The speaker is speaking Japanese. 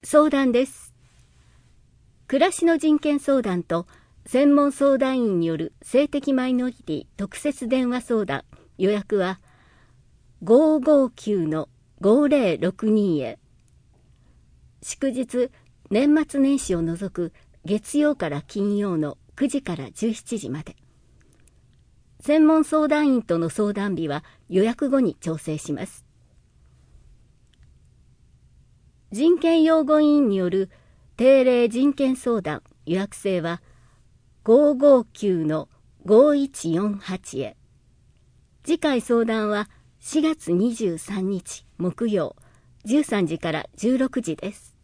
相談です。暮らしの人権相談と専門相談員による性的マイノリティ特設電話相談。予約は 559-5062 へ。祝日、年末年始を除く月曜から金曜の9時から17時まで。専門相談員との相談日は予約後に調整します。人権擁護委員による定例人権相談予約制は 559-5148 へ。次回相談は4月23日木曜13時から16時です。